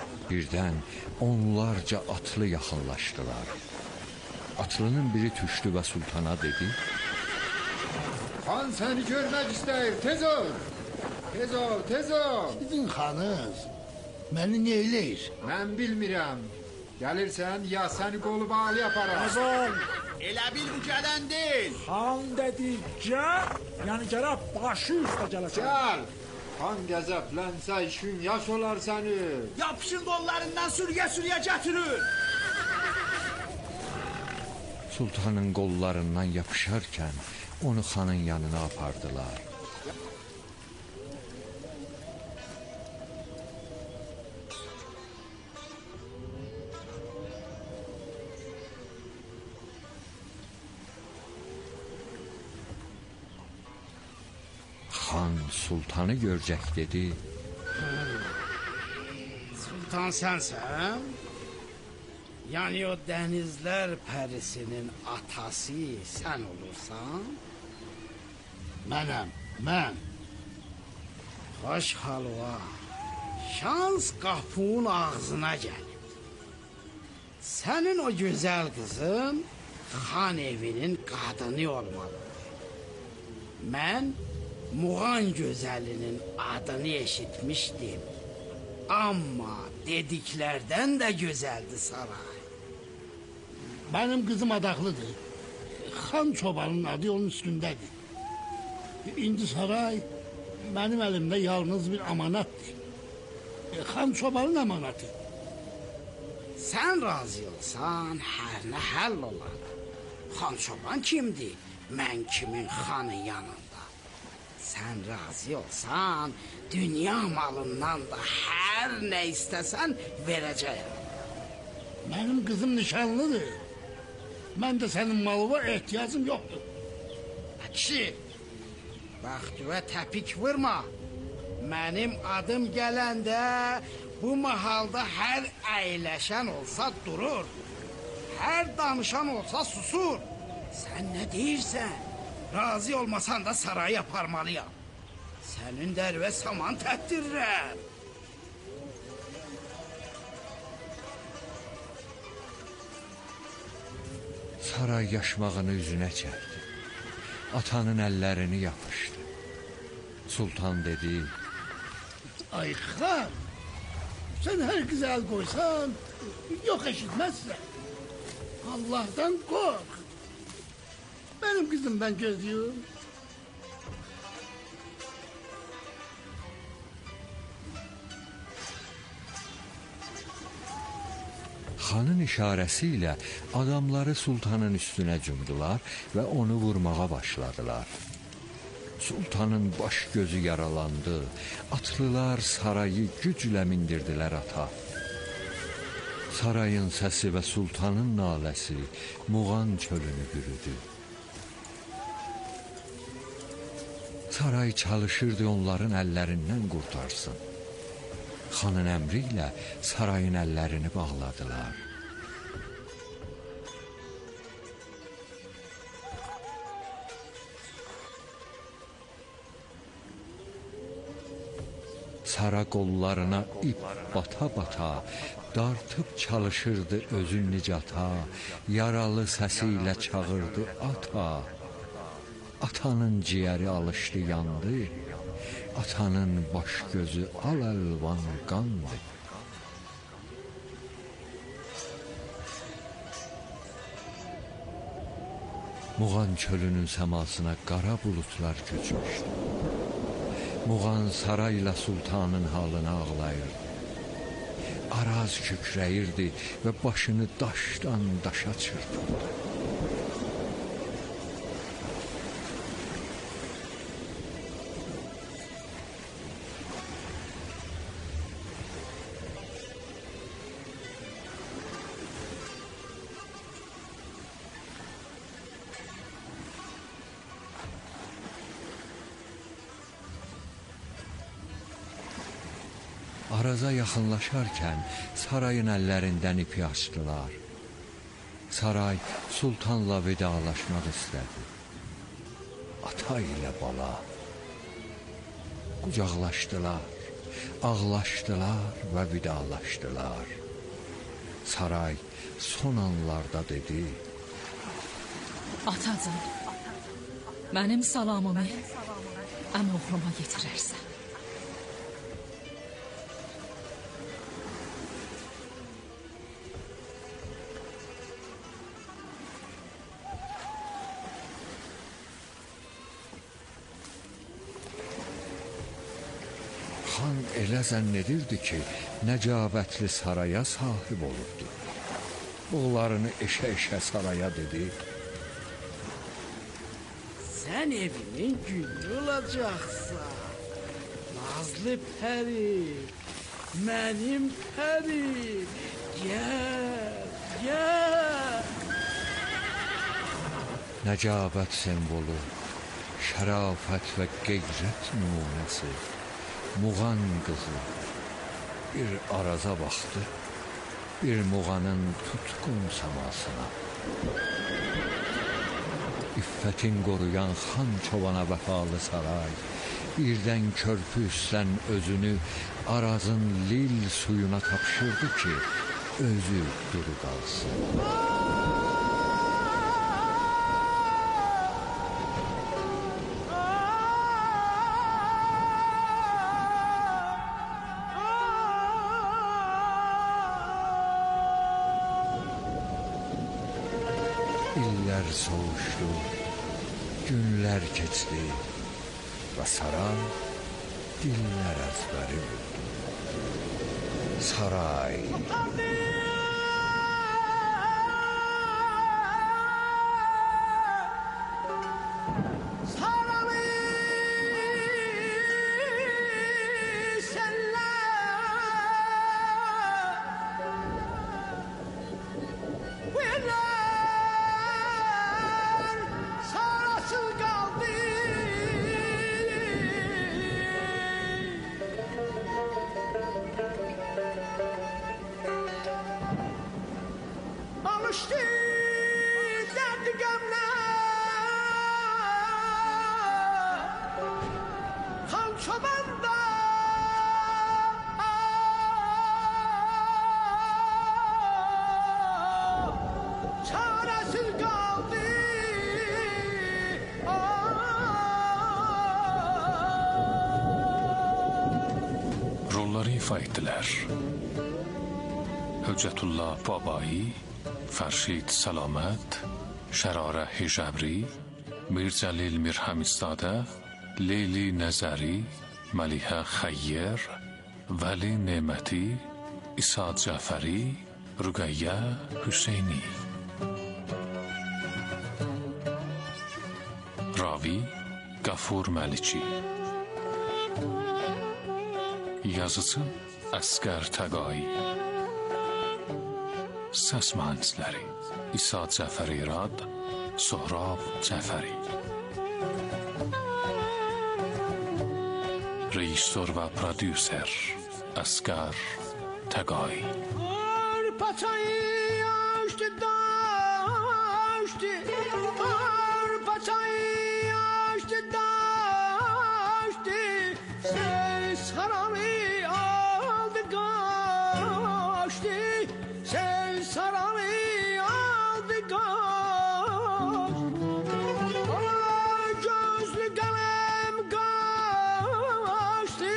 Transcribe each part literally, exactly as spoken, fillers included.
Birdən onlarca atlı yaxınlaşdılar. Atlının biri düşdü və sultana dedi: "Xan səni görmək istəyir, tez ol! Tez ol, tez ol!" Sizin xanız məni nə eləyir? Mən bilmirəm. Gəlirsən, ya səni qolu bağlı yaparam. Azam, Elə bil bu gələn deyil. xan dedikcə, yəni gərək başı üstə gələsən. Gəl! Xan qəzəblənsə işin yaş olar səni. Yapışın qollarından sürüyə-sürüyə gətirin. Sultanın qollarından yapışarkən onu xanın yanına apardılar. Xan sultanı görcək dedi: Sultan sənsən? Yəni o dənizlər pərisinin atası sən olursan? Mənəm, mən. Xoş halva. Şans qapının ağzına gəlib. Sənin o gözəl qızın xan evinin qadını olmalıdır. Mən Muğan gözəlinin adını eşitmişdim. Amma dediklərdən də gözəldir saray. Mənim qızım adaqlıdır. Xan çobanın adı onun üstündədir. İndi saray mənim əlimdə yalnız bir amanatdır. Xan çobanın amanatı. Sən razı olsan hər nə həll olar. Xan çoban kimdir? Mən kimin xanın yanında? Sən razı olsan, dünya malından da hər nə istəsən verəcəyəm. Mənim qızım nişanlıdır. Mən də sənin malıva ehtiyacım yoxdur. Kişi, bax güvə təpik vurma. Mənim adım gələndə bu mahalda hər əyləşən olsa durur. Hər danışan olsa susur. Sən nə deyirsən? Razı olmasan da saraya aparmalıyam. Sənin dərvə saman tətdirirəm. Saray yaşmağını üzünə çəkdi. Atanın əllərini yapışdı. Sultan dedi: Ay xan, sən hər qıza əl qoysan, yox eşitməzsən. Allah'tan kork. Benim kızım ben gözlüyorum. Xanın işarəsilə adamları sultanın üstünə cumdular və onu vurmağa başladılar. Sultanın baş gözü yaralandı. Atlılar sarayı güclə mindirdilər ata. Sarayın səsi və sultanın naləsi Muğan çölünü bürüdü. Saray çalışırdı onların əllərindən qurtarsın. Xanın əmri ilə sarayın əllərini bağladılar. Sara qollarına ip bata-bata, dartıb çalışırdı özün nicata, yaralı səsi ilə çağırdı ata. Atanın ciyəri alışdı yandı, atanın baş gözü al-əlvan qandı. Muğan çölünün səmasına qara bulutlar köçmüşdü. Muğan sarayla sultanın halını ağlayırdı. Araz kükrəyirdi və başını daşdan daşa çırpırdı. Araza yaxınlaşarkən sarayın əllərindən ipi açdılar. Saray sultanla vedalaşmaq istədi. Ata ilə bala qucaqlaşdılar. ağlaşdılar və vidalaşdılar. Saray son anlarda dedi: Atacım, mənim salamımı əm oğluma yetirərsən. Xan elə zənn edirdi ki, nəcabətli saraya sahib olubdu. Oğullarını eşə-eşə saraya dedi: Sen evimin gülü olacaksan. Nazlı peri, benim peri. Gel, gel. Nəcabət simvolu, şərafət və qeyrət nümunəsi, Muğan qızı bir araza baxdı, bir Muğanın tutqun səmasına. İffətin qoruyan xan çovana vəfalı saray, birdən körpü üstdən özünü Arazın lil suyuna tapşırdı ki, özü duru qalsın. İllər soğuşdu, günlər keçdi və saray dillər əzbəri oldu. Saray alıştı derdi gamle. Han çoban da çaresiz kaldı. Rolları ifa ettiler. Höccetullah Babai, Farşid Salamet, Şərarə Hicabri, Mircəlil Mirhəmizadə, Leyli Nəzəri, Məlihə Xəyyər, Vəli Neməti, İsa Cəfəri, Rüqəyyə Hüseyni. Ravi Qafur Məlici. Yazıcı Əsqər Təqai. Səs mühəndisləri İsa Cəfəri Rad, Sohrab Cəfəri. Rejissor və prodüser Əsqər Təqai. Arpaçayı açtı daştı, arpaçayı açtı daştı, ses haranı aldı kaçtı, ses haranı aldı kaçtı. Ala gözlü kalem kaçtı.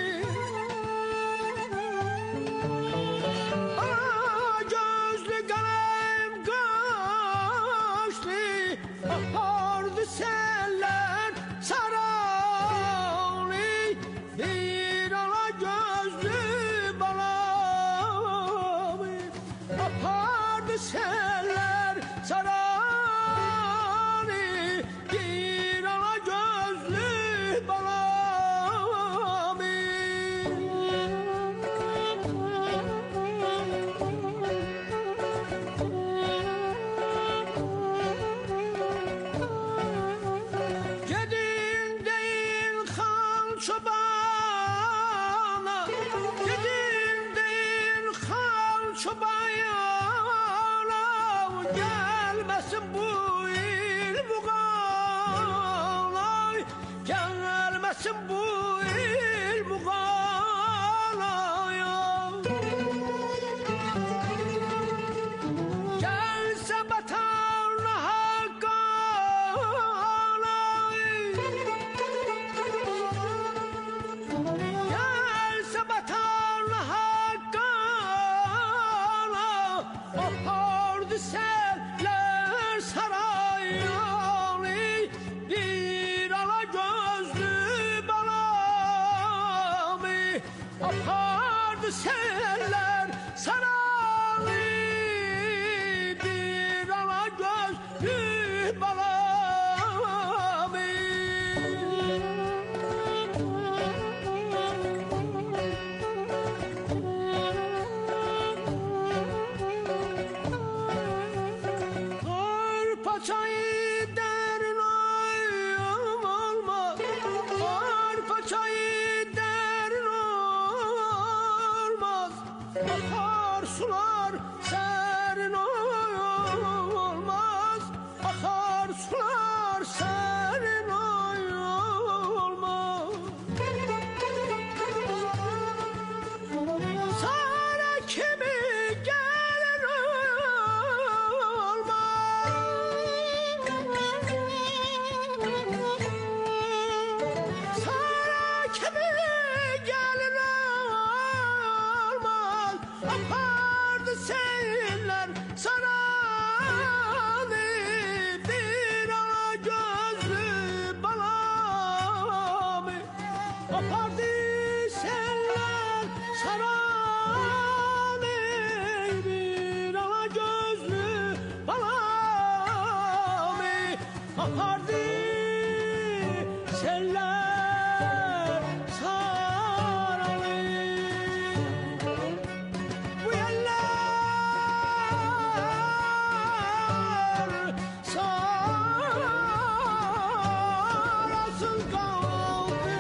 Gözlü kalem kaçtı, akardı seller sararı, bir ala gözlü balamı, akardı seller sararı, bir ala gözlü balamı. Gedin deyin han çobana, gedin deyin han çobana, gelmesin bu il buğana, gelmesin bu il buğana. Sonra hakkana apardı seller sarayını, bir ala gözlü balamı apardı seller sarayını, bir ala gözlü balamı. Arpaçayı derin ayım olmaz, arpaçayı derin olmaz, akar sular serin olmaz, akar sular serin olmaz. Sana kimi gelin olmaz, sana kimi gelin olmaz, apardı seyirler saranı, bir ala gözlü balamı apardı seyirler saranı, bir ala gözlü balamı apardı seller saranı. Bu yerler sarasın kaldı.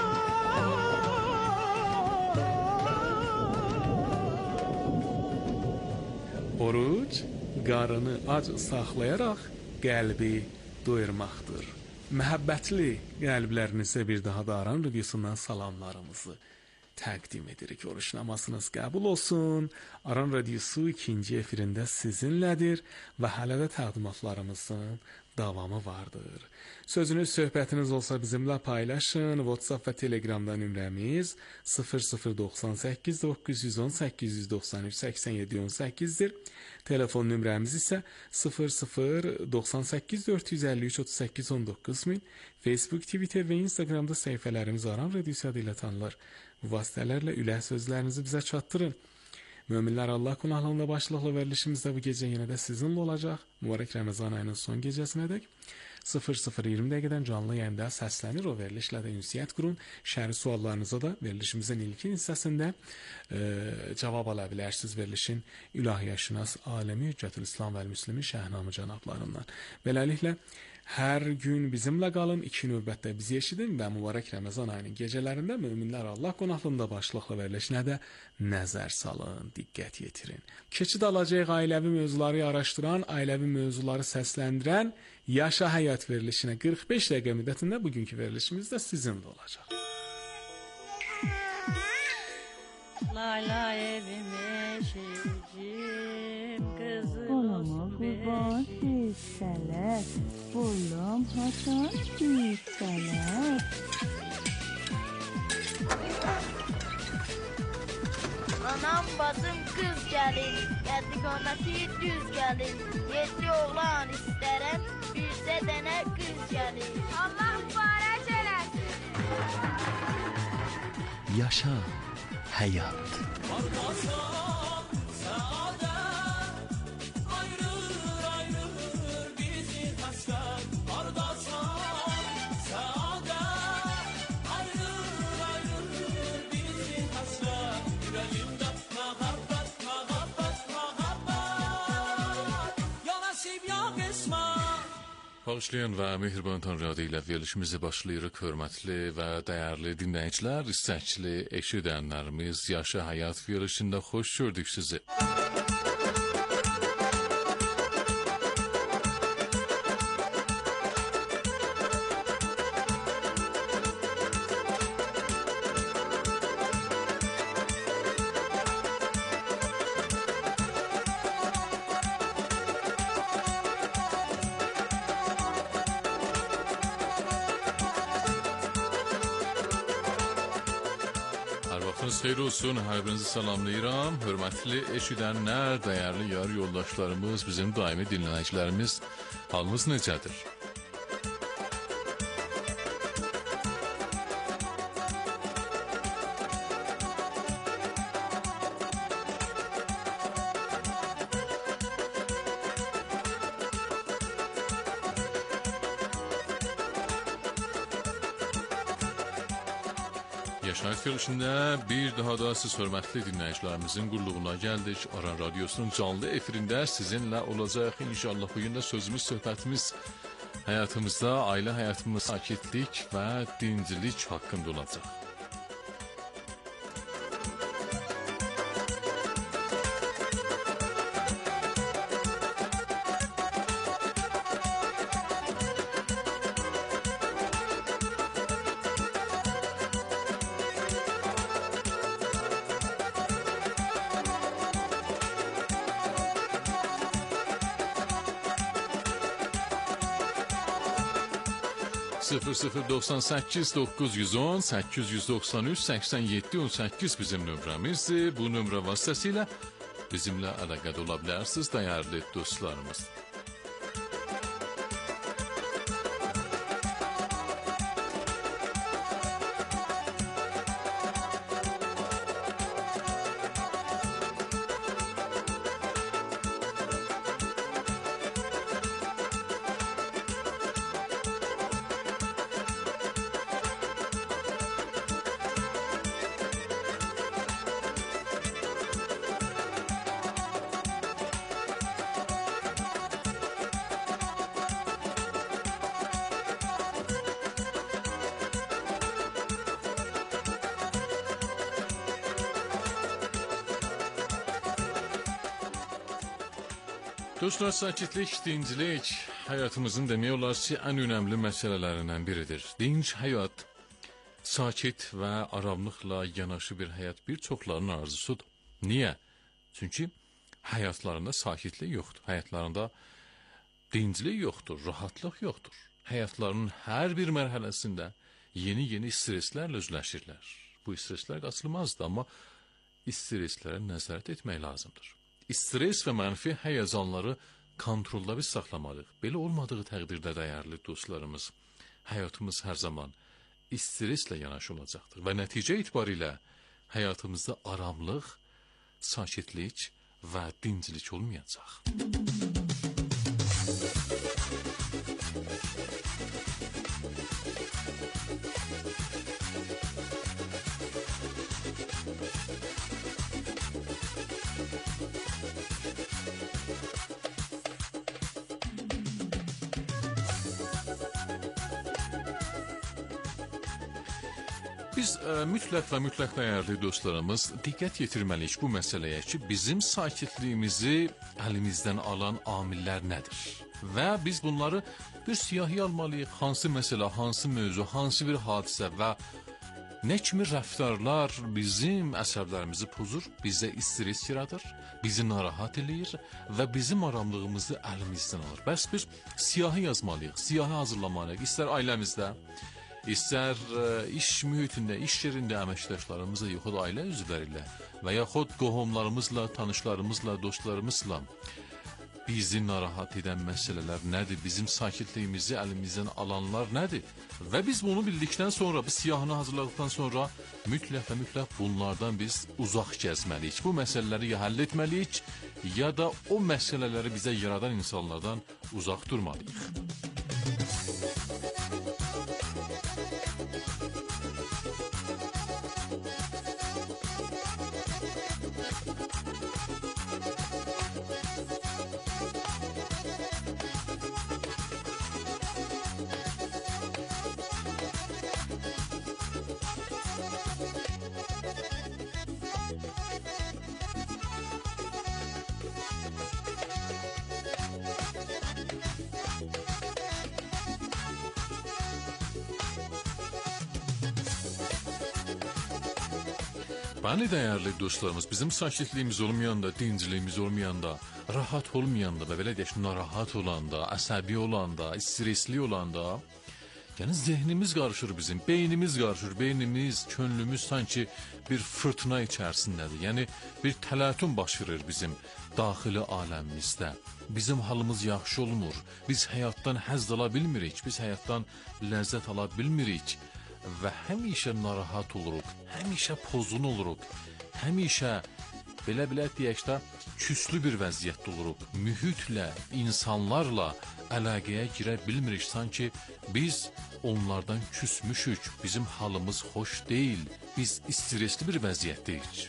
Oruc qarını ac saxlayaraq qəlbi doyurmaqdır. Məhəbbətli qəlblərinizə bir daha da Aran Radiosundan salamlarımızı təqdim edirik. Oruç namazınız qəbul olsun. Aran Radiosu ikinci efirində sizinlədir və hələ də təqdimatlarımızın davamı vardır. Sözünüz, söhbətiniz olsa bizimlə paylaşın. WhatsApp və Telegramda nömrəmiz sıfır sıfır doxsan səkkiz doqquz yüz on səkkiz yüz doxsan üç səksən yeddi on səkkizdir. Telefon nömrəmiz isə sıfır sıfır doxsan səkkiz dörd yüz əlli üç otuz səkkiz on doqquz min. Facebook, Twitter və Instagramda səhifələrimiz Aran Radiosu adı ilə tanınır. Bu vasitələrlə ülə sözlərinizi bizə çatdırın. Möminlər Allah qonaqlığında başlıqlı verilişimizdə bu gecə yenə də sizinlə olacaq. Mübarək Ramazan ayının son gecəsinədək sıfır sıfır iyirmi dəqiqədən canlı yayında səslənir. O verilişlə də ünsiyyət qurun. Şəri suallarınıza da verilişimizin ilkin hissəsində e, cavab ala bilərsiniz verilişin ilahiyyəşünas aləmi Hüccətül İslam və Müslimin Şəhnamı cənablarından. Beləliklə hər gün bizimlə qalın, iki növbətdə bizi eşidin və mübarək Ramazan ayının gecələrində möminlər Allah qonaqlığında başlıqlı verilişinə də nəzər salın, diqqət yetirin. Keçid alacaq ailəvi mövzuları araşdıran, ailəvi mövzuları səsləndirən Yaşa Həyat verilişinə qırx beş dəqiqə müddətində bugünkü verilişimiz də sizinlə olacaq. Layla evime şeycim kızım Koluma kurban hisseler, boyum hasan hisseler. Anam bacım kız gelin, geldik ondaki düz gelin. Yedi oğlan isterim, birse dene kız gelin. Allah mübarek eylesin. Yaşa Həyat. Bağışlayan və mehriban Tanrı adı ilə verilişimizi başlayırıq, hörmətli və dəyərli dinləyicilər, istəkli eşidənlərimiz, Yaşa Həyat verilişində xoş gördük sizi. Sabahınız xeyir olsun, hər birinizi salamlayıram. Hörmətli eşidənlər, dəyərli yar yoldaşlarımız, bizim daimi dinləyicilərimiz, halınız necədir? Yaşayış verilişində bir daha da siz hörmətli dinləyicilərimizin qulluğuna gəldik. Aran Radyosu'nun canlı efirində sizinlə olacaq. İnşallah bugün də sözümüz, söhbətimiz həyatımızda, ailə həyatımızda sakitlik və dincilik haqqında olacaq. sıfır sıfır doxsan səkkiz doqquz yüz on səkkiz yüz doxsan üç səksən yeddi on səkkiz bizim nömrəmizdir. Bu nömrə vasitəsilə bizimlə əlaqədə ola bilərsiniz, dəyərli dostlarımız. Dostlar, sakitlik, dincilik həyatımızın demək olar ki, ən önəmli məsələlərindən biridir. Dinc həyat, sakit və aramlıqla yanaşı bir həyat bir çoxlarının arzusudur. Niyə? Çünki həyatlarında sakitlik yoxdur, həyatlarında dincilik yoxdur, rahatlıq yoxdur. Həyatlarının hər bir mərhələsində yeni-yeni streslərlə üzləşirlər. Bu streslər qaçılmazdır, amma streslərə nəzarət etmək lazımdır. Stres və mənfi həyəcanları kontrolda biz saxlamalıyıq. Belə olmadığı təqdirdə, dəyərli dostlarımız, həyatımız hər zaman streslə yanaşı olacaqdır və nəticə itibarilə həyatımızda aramlıq, sakitlik və dincilik olmayacaq. Biz ə, mütləq və mütləq dəyərli dostlarımız diqqət yetirməliyik bu məsələyə ki, bizim sakitliyimizi əlimizdən alan amillər nədir? Və biz bunları bir siyahıya almalıyıq. Hansı məsələ, hansı mövzu, hansı bir hadisə və nə kimi rəftarlar bizim əsəblərimizi pozur, bizə stres yaradır, bizi narahat eləyir və bizim aramlığımızı əlimizdən alır. Bəs biz siyahı yazmalıyıq, siyahı hazırlamalıyıq. İstər ailəmizdə, İstər iş mühitində, iş yerində əməkdaşlarımızla, yaxud ailə üzvləri ilə və yaxud qohumlarımızla, tanışlarımızla, dostlarımızla bizi narahat edən məsələlər nədir? Bizim sakitliyimizi əlimizdən alanlar nədir? Və biz bunu bildikdən sonra, bu siyahını hazırladıktan sonra mütləq və mütləq bunlardan biz uzaq gəzməliyik. Bu məsələləri ya həll etməliyik, ya da o məsələləri bizə yaradan insanlardan uzaq durmalıyıq. Bəli, dəyərli dostlarımız, bizim sakitliyimiz olmayanda, dinciliyimiz olmayanda, rahat olmayanda və belə deyək, narahat olanda, əsəbi olanda, stresli olanda, Yani zihnimiz karışır bizim, beynimiz karışır, beynimiz, könlümüz sanki bir fırtına içerisindedir. Yani bir təlatüm baş verir bizim daxili aləmimizdə. Bizim halımız yaxşı olmur, biz həyatdan həzz ala bilmirik, biz həyatdan ləzzət ala bilmirik və həmişə narahat oluruq, həmişə pozğun oluruq, həmişə belə-belə deyək də küslü bir vəziyyətdə oluruq. Mühitlə, insanlarla əlaqəyə girə bilmirik. Sanki biz onlardan küsmüşük, bizim halımız xoş deyil, biz stresli bir vəziyyətdəyik.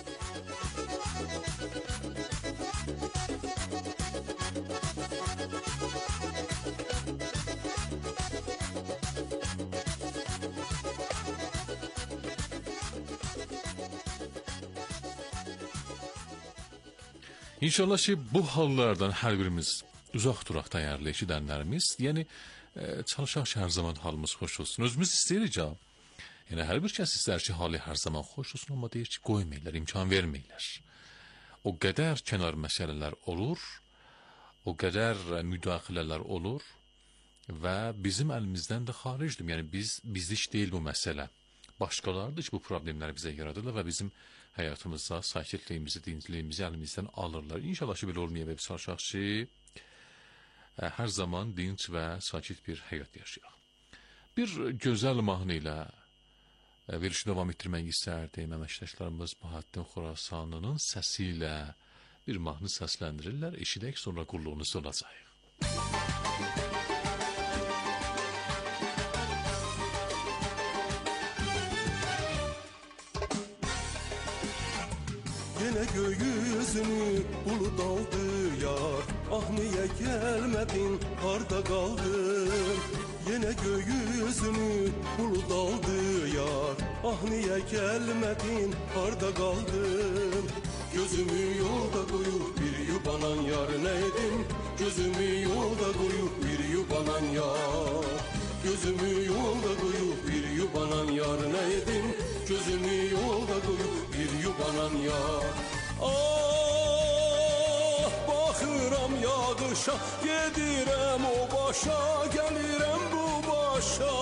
İnşallah ki bu hallardan hər birimiz uzaq duraq dəyərli eşidənlərimiz. Yəni e, çalışaq ki hər zaman halımız xoş olsun. Özümüz istəyirik ya. Yəni hər bir kəs istər ki halı hər zaman xoş olsun, amma deyir ki qoymayırlar, imkan verməyirlər. O qədər kənar məsələlər olur, o qədər müdaxilələr olur və bizim əlimizdən də xaricdir. Yəni biz bizlik deyil bu məsələ. Başqalarıdır ki bu problemləri bizə yaradırlar və bizim həyatımızda sakitliyimizi, dincliyimizi əlimizdən alırlar. İnşallah ki belə olmaya və biz çalışaq ki hər zaman dinc və sakit bir həyat yaşayaq. Bir gözəl mahnı ilə verişi davam etdirmək istərdim. Əməkdaşlarımız Bahattin Xorasanlının səsi ilə bir mahnı səsləndirirlər. Eşidək, sonra qulluğunuz olacaq. Yine gökyüzünü bulut aldı yar. Ah niye gelmedin, harda kaldın? Yine gökyüzünü bulut aldı yar. Ah niye gelmedin, harda kaldın? Gözümü yolda koyup bir yubanan yar neydim? Gözümü yolda koyup bir yubanan yar. Gözümü yolda koyup bir yubanan yar neydim? Gözümü yolda koyup bir yubanan yar. Ah bakıram yağışa, gedirem o başa, gelirem bu başa.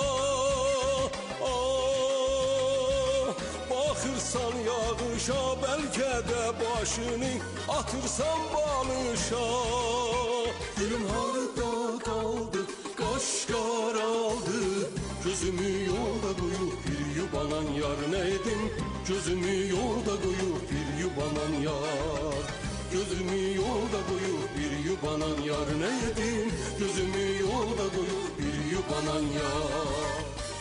Ah bakırsan yağışa, belki de başını atırsan balışa. Gülüm harda kaldı, kaş karaldı. Gözümü yolda koyup bir yubanan yar neydim? Gözümü yolda koyup bir yubanan yar. Gözümü yolda koyup bir yubanan yar neydim? Gözümü yolda koyup bir yubanan yar.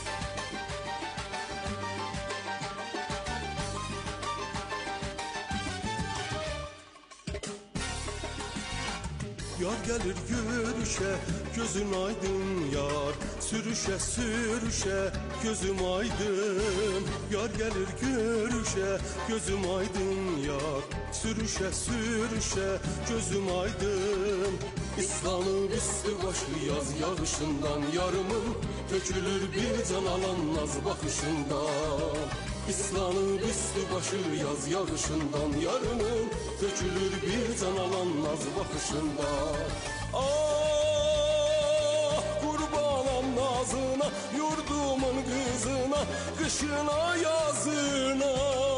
Yar gelir görüşe, gözün aydın yar. Sürüşe sürüşe, gözüm aydın. Yar gelir görüşe, gözüm aydın yar. Sürüşe sürüşe, gözüm aydın. İslanıp üstü başı yaz yağışından yarımın. Tökülür bir can alan naz bakışından. İslanıp üstü başı yaz yağışından yarımın. Tökülür bir can alan naz bakışından. Ah kurbanam nazına, yurdumun kızına, kışına yazına.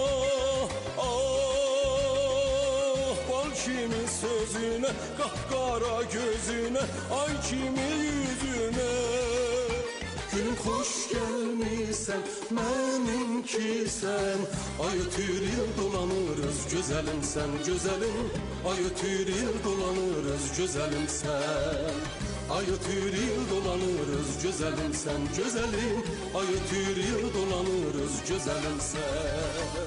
Ah bal kimin sözüne, kahkara gözüne, ay kimin yüzüne. Gülüm hoş gelmişsen, benimki sen. Ay ötüril dolanırız, güzelim sen, güzelim. Ay ötüril dolanırız, güzelim sen. Ay ötüril dolanırız, güzelim sen, güzelim. Ay ötüril dolanırız, güzelim sen.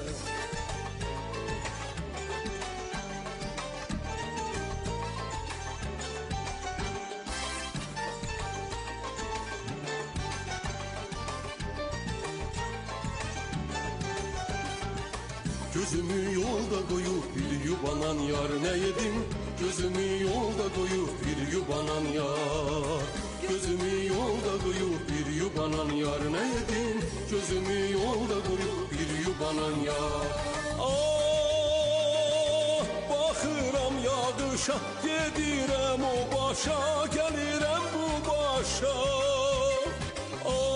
Gözümü yolda koyup bir yubanan yar ne yedim? Gözümü yolda koyup bir yubanan yar. Gözümü yolda koyup bir yubanan yar ne yedim? Gözümü yolda koyup bir yubanan yar. Ah bakıram yağışa, gedirem o başa, gelirem bu başa. Ah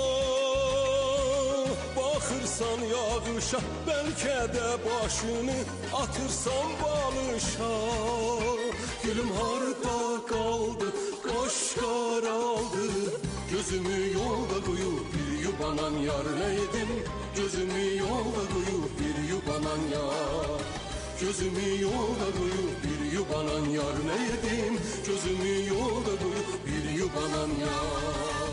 Baxsan yağışa, bəlkə də başını atırsan balışa. Gülüm harda qaldı, qaş qaraldı, gözümü yolda qoyub bir yubanan yar neydim? Gözümü yolda qoyub bir yubanan yar. Gözümü yolda qoyub bir yubanan yar neydim? Gözümü yolda qoyub bir yubanan yar.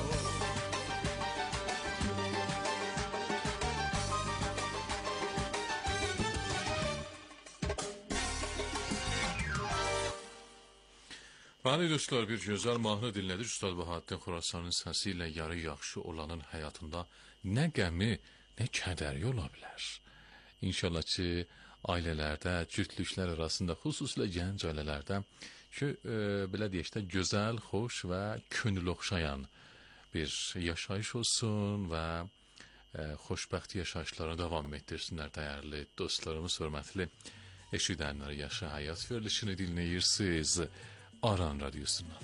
Bəli dostlar, bir gözəl mahnı dinlədik. Üstad Bahattin Xurasanın səsi ilə yarı yaxşı olanın həyatında nə qəmi, nə kədəri ola bilər. İnşallah ki, ailələrdə, cütlüklər arasında, xüsusilə gənc ailələrdə ki, e, belə deyək də, gözəl, xoş və könül oxşayan bir yaşayış olsun və e, xoşbəxt yaşayışlara davam etdirsinlər dəyərli dostlarımız, hörmətli eşidənlər. Yaşa Həyat verilişini dinləyirsiniz Aran Radyosu'ndan.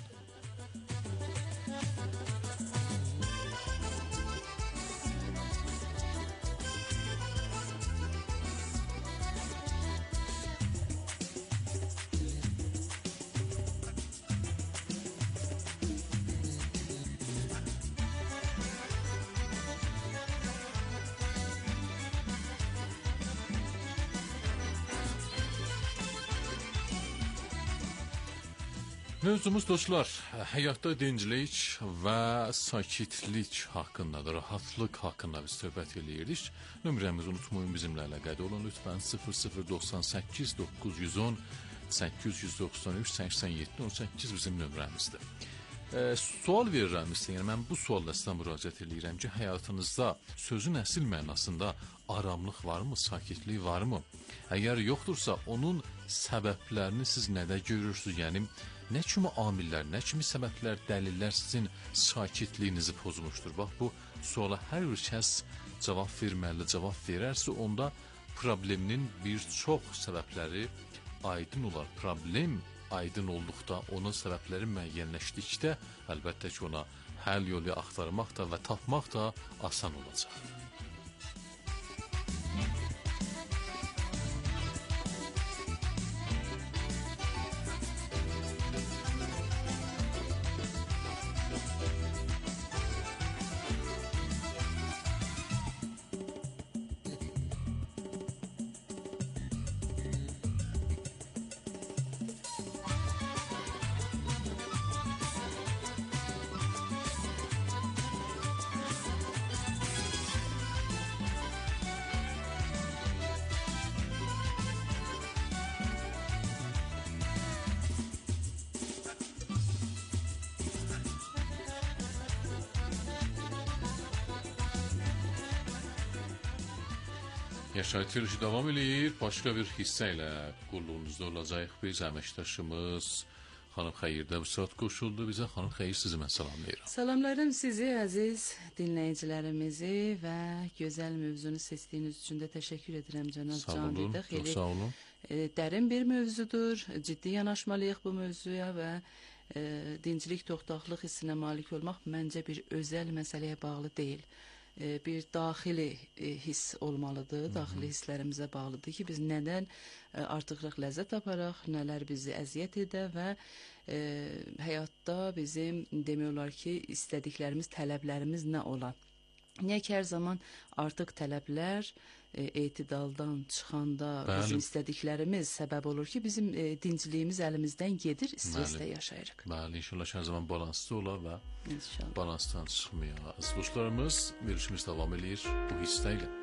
Mövzumuz dostlar, həyatda dinclik və sakitlik haqqındadır, rahatlıq haqqında biz söhbət eləyirdik. Nömrəmizi unutmayın, bizimlə əlaqədə olun lütfən. sıfır sıfır doxsan səkkiz doqquz yüz on səkkiz yüz doxsan üç səksən yeddi on səkkiz bizim nömrəmizdir. E, sual verirəm sizə, yəni mən bu sualla sizə müraciət eləyirəm ki, həyatınızda sözün əsl mənasında aramlıq varmı, sakitlik varmı? Əgər yoxdursa, onun səbəblərini siz nədə görürsünüz? Yəni, nə kimi amillər, nə kimi səbəblər, dəlillər sizin sakitliyinizi pozmuşdur? Bax, bu suala hər bir kəs cavab verməli, cavab verərsə, onda probleminin bir çox səbəbləri aydın olar. Problem aydın olduqda, onun səbəbləri müəyyənləşdikdə, əlbəttə ki, ona həll yolu axtarmaq da və tapmaq da asan olacaq. Yaşayış verilişi davam eləyir. Başqa bir hissə ilə qulluğunuzda olacaq biz əməkdaşımız Xanım Xeyirdə bu saat qoşuldu bizə. Xanım Xeyir, sizi mən salamlayıram. Salamlarım sizi, əziz dinləyicilərimizi və gözəl mövzunu seçdiyiniz üçün də təşəkkür edirəm cənab Candidə. Çox sağ olun. E, dərin bir mövzudur, ciddi yanaşmalıyıq bu mövzuya və e, dincilik, toxtaqlıq hissinə malik olmaq məncə bir özəl məsələyə bağlı deyil. Bir daxili his olmalıdır, daxili hisslərimizə bağlıdır ki, biz nədən artıqlıq ləzzət aparaq, nələr bizi əziyyət edə və e, həyatda bizim demək olar ki, istədiklərimiz, tələblərimiz nə ola. Niyə ki, hər zaman artıq tələblər e, etidaldan çıxanda Bəli. bizim istədiklərimiz səbəb olur ki, bizim e, dincliyimiz əlimizdən gedir, stressdə yaşayırıq. Bəli, inşallah hər zaman balanslı olar və İnşallah. balansdan çıxmayaq. Dostlarımız, verilişimiz davam edir bu hissə ilə.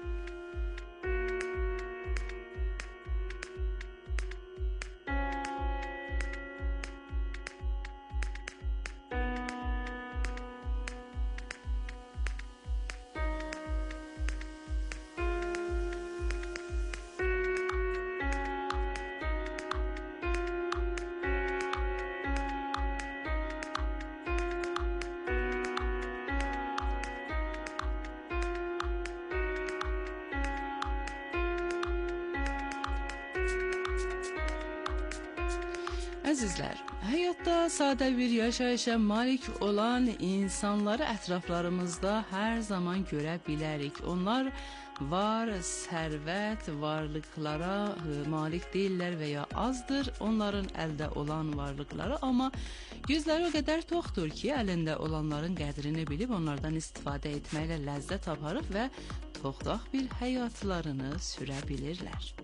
Əzizlər, həyatda sadə bir yaşayışa malik olan insanları ətraflarımızda hər zaman görə bilərik. Onlar var, sərvət, varlıqlara e, malik deyirlər və ya azdır onların əldə olan varlıqları, amma gözləri o qədər toxdur ki, əlində olanların qədrini bilib onlardan istifadə etməklə ləzzət aparıb və toxdaq bir həyatlarını sürə bilirlər.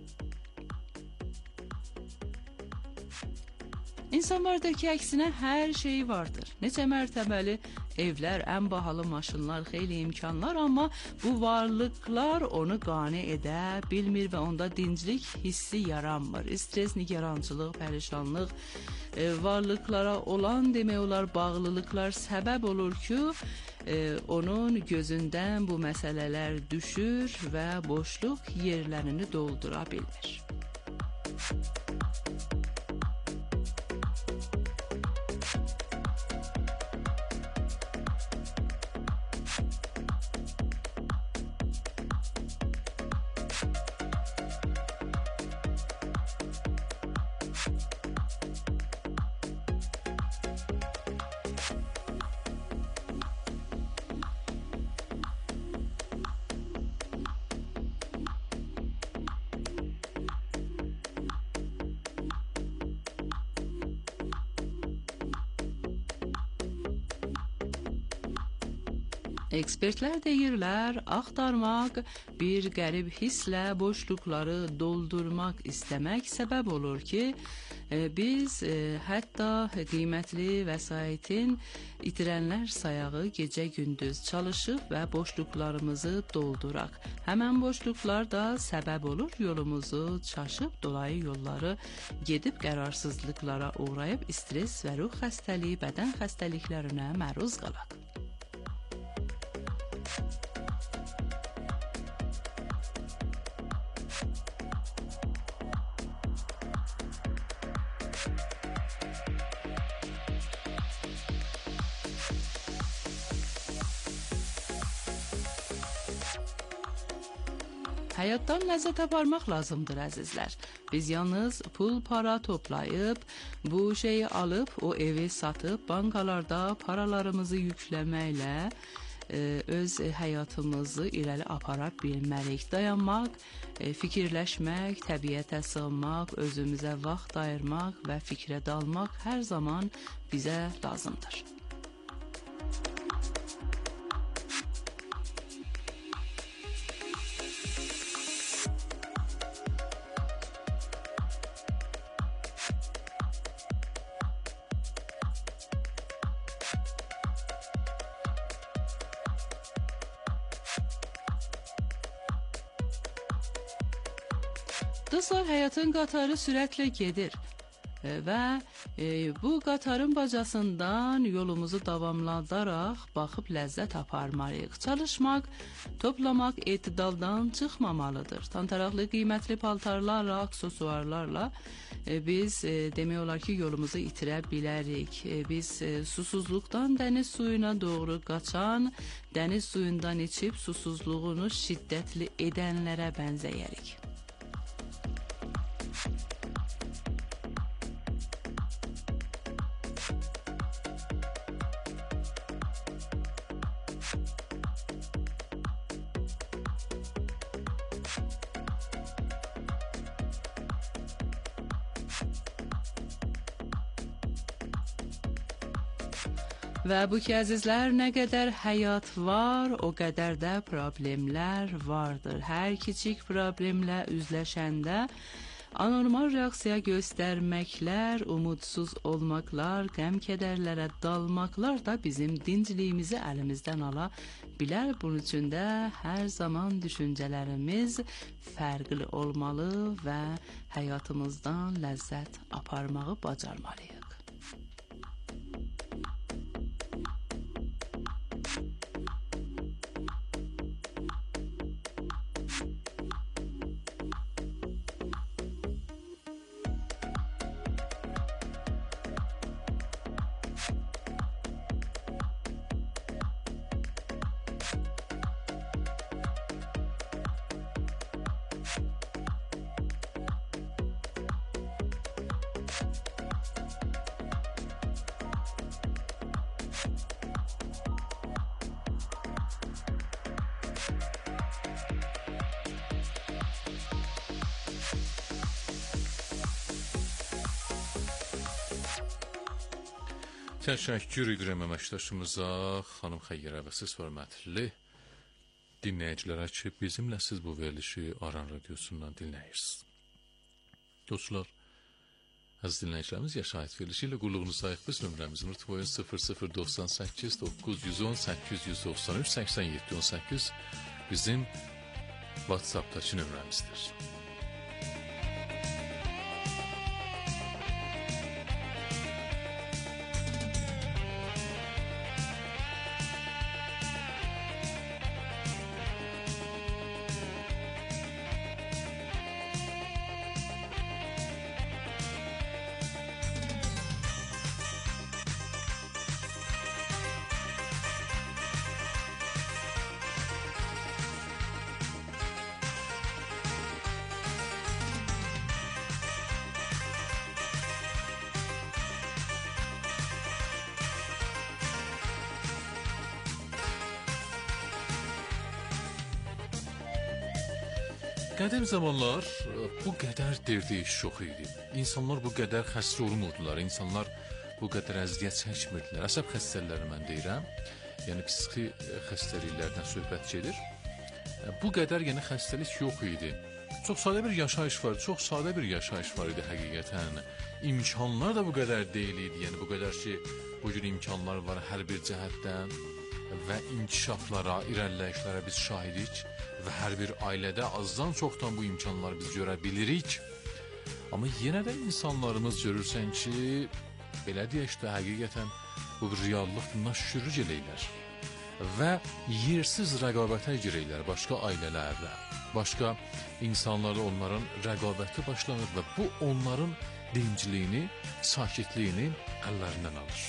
İnsan vardır ki, əksinə hər şeyi vardır. Neçə mərtəbəli evlər, ən bahalı maşınlar, xeyli imkanlar, amma bu varlıqlar onu qane edə bilmir və onda dinclik hissi yaranmır. Stres, nigarançılıq, pərişanlıq, e, varlıqlara olan demək olar bağlılıqlar səbəb olur ki, e, onun gözündən bu məsələlər düşür və boşluq yerlərini doldura bilmir. Ekspertlər deyirlər, axtarmaq, bir qərib hisslə boşluqları doldurmaq istəmək səbəb olur ki, e, biz e, hətta qiymətli vəsaitin itirənlər sayağı gecə-gündüz çalışıb və boşluqlarımızı dolduraq. Həmən boşluqlar da səbəb olur yolumuzu çaşıb, dolayı yolları gedib qərarsızlıqlara uğrayıb, stres və ruh xəstəliyi, bədən xəstəliklərinə məruz qalaq. Həyatdan ləzzət aparmaq lazımdır, əzizlər. Biz yalnız pul para toplayıb, bu şeyi alıb, o evi satıb, bankalarda paralarımızı yükləməklə e, öz həyatımızı irəli apara bilmərik. Dayanmaq, e, fikirləşmək, təbiətə sığınmaq, özümüzə vaxt ayırmaq və fikrə dalmaq hər zaman bizə lazımdır. Dostlar, həyatın qatarı sürətlə gedir e, və e, bu qatarın bacasından yolumuzu davamladaraq baxıb ləzzət aparmalıyıq. Çalışmaq, toplamaq etidaldan çıxmamalıdır. Tantaraqlı qiymətli paltarlarla, aksesuarlarla e, biz e, demək olar ki, yolumuzu itirə bilərik. E, biz e, susuzluqdan dəniz suyuna doğru qaçan, dəniz suyundan içib susuzluğunu şiddətli edənlərə bənzəyərik. Və bu ki, əzizlər, nə qədər həyat var, o qədər də problemlər vardır. Hər kiçik problemlə üzləşəndə anormal reaksiya göstərməklər, umudsuz olmaqlar, qəm-kədərlərə dalmaqlar da bizim dincliyimizi əlimizdən ala bilər. Bunun üçün də hər zaman düşüncələrimiz fərqli olmalı və həyatımızdan ləzzət aparmağı bacarmalıyıq. Təşəkkür edirəm əməkdaşımıza, xanım Xəyyərə və siz hörmətli dinləyicilərə ki, bizimlə siz bu verilişi Aran Radiosundan dinləyirsiniz. Dostlar, əziz dinləyicilərimiz, yaşayət verilişi ilə qulluğunuzayıq biz nömrəmizin rütboyun sıfır sıfır doxsan səkkiz doqquz yüz on səkkiz yüz doxsan üç səksən yeddi on səkkiz bizim WhatsApp'dakı nömrəmizdir. Qədim zamanlar bu qədər derdiş çox idi. İnsanlar bu qədər xəstə olmurdular. İnsanlar bu qədər əziyyət çəkmirdilər. Əsəb xəstələri mən deyirəm. Yəni psixi xəstəliklərdən söhbət gedir. Bu qədər yəni xəstəlik yox idi. Çox sadə bir yaşayış var. Çox sadə bir yaşayış var idi həqiqətən. İmkanlar da bu qədər deyil idi. Yəni bu qədər ki, bu cür imkanlar var hər bir cəhətdən və inkişaflara, irəliləyişlərə biz şahidik. Və hər bir ailədə azdan çoxdan bu imkanları biz görə bilirik. Amma yenə də insanlarımız görürsən ki, belə deyək də həqiqətən bu bir reallıq bundan şükürlük eləyirlər. Və yersiz rəqabətə girəylər başqa ailələrlə. Başqa insanlarla onların rəqabəti başlanır və bu onların dincliyini, sakitliyini əllərindən alır.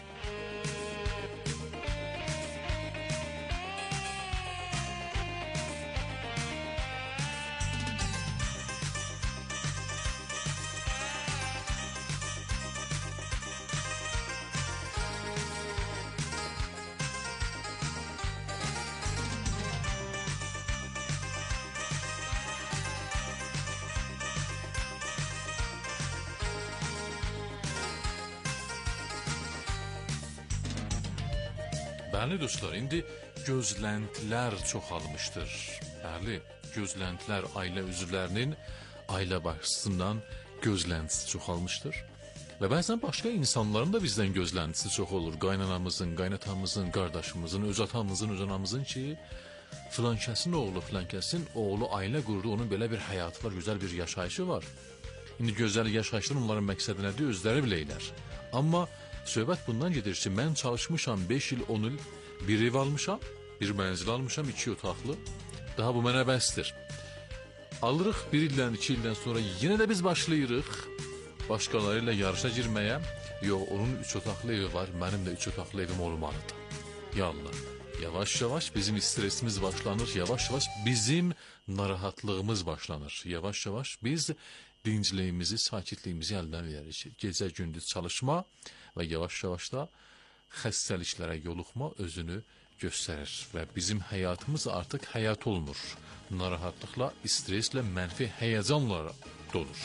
Bəli dostlar, indi gözləntilər çoxalmışdır. Bəli, gözləntilər ailə üzvlərinin ailə başçısından gözləntisi çoxalmışdır. Və bəzən başqa insanların da bizdən gözləntisi çox olur. Qaynanamızın, qaynatamızın, qardaşımızın, öz atamızın, öz anamızın ki, filankəsin oğlu, filankəsin oğlu ailə qurdu, onun belə bir həyatı var, gözəl bir yaşayışı var. İndi gözəl yaşayışlar onların məqsədi nədir, özləri biləylər. Amma söhbət bundan gedir ki, mən çalışmışam beş il, on il, bir ev almışam, bir mənzil almışam, iki otaqlı. Daha bu mənə bəsdir. Alırıq bir ildən, iki ildən sonra yenə də biz başlayırıq başqaları ilə yarışa girməyə. Yox, onun üç otaqlı evi var, mənim də üç otaqlı evim olmalıdır. Yallah, yavaş-yavaş bizim stresimiz başlanır, yavaş-yavaş bizim narahatlığımız başlanır. Yavaş-yavaş biz dincliyimizi, sakitliyimizi əldən veririk. Gecə-gündüz çalışma və yavaş-yavaş da xəstəliklərə yoluxma özünü göstərir və bizim həyatımız artıq həyat olmur. Narahatlıqla, streslə, mənfi həyəcanlara dolur.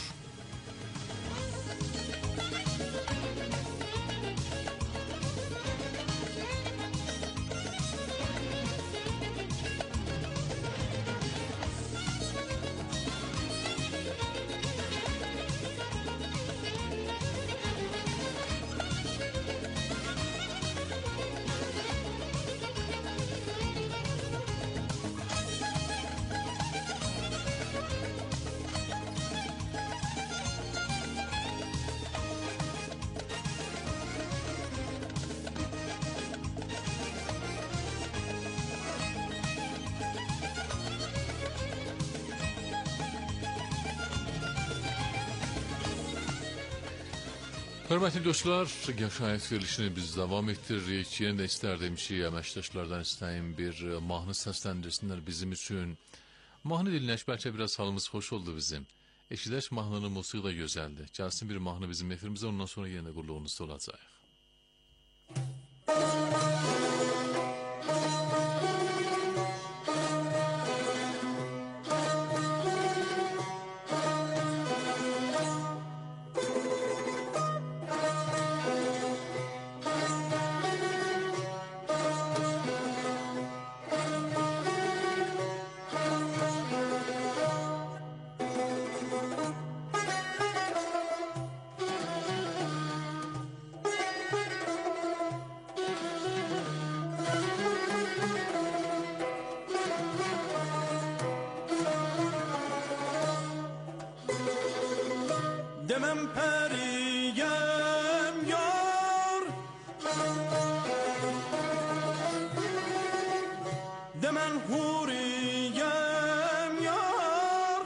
Hörmətli dostlar, yaşayət verilişini biz davam etdiririk. Yenə də istərdim ki, əməkdaşlardan istəyim bir mahnı səsləndirsinlər bizim üçün. Mahnı dinləyək, bəlkə biraz halımız xoş oldu bizim. Eşidək mahnının musiqi də gözəldir. Gəlsin bir mahnı bizim efirimizə, ondan sonra yenə də qulluğunuzda olacaq. pəriyəm yar Demən huriyəm yar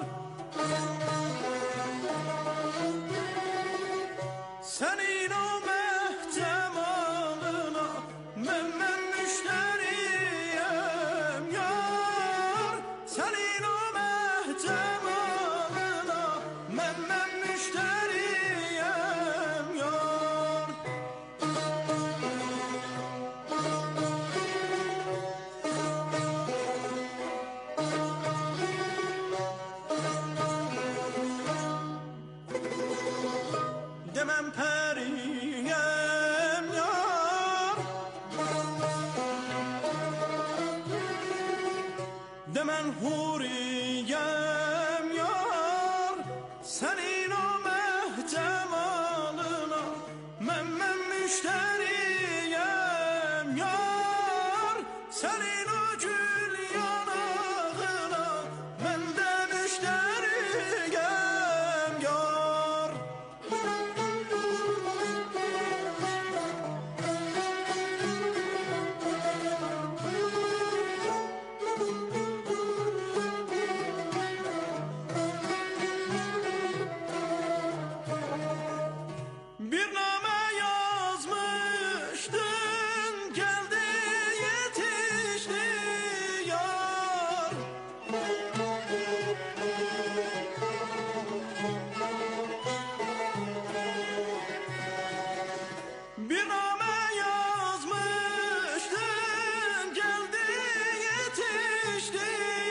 Sənin o məhcəmalına mən mən müştəriyəm yar Sənin o məhcəmalına mən mən müştəriyəm yar Deməm pəriyəm yar Demən huriyəm yar Sənin o məhcəmalına mən mən müştəriyəm yar Sənin o gül yanağına mən də müştəriyəm yar Bir namə yazmışdın, gəldi yetişdi yar Bir namə yazmışdın, gəldi yetişdi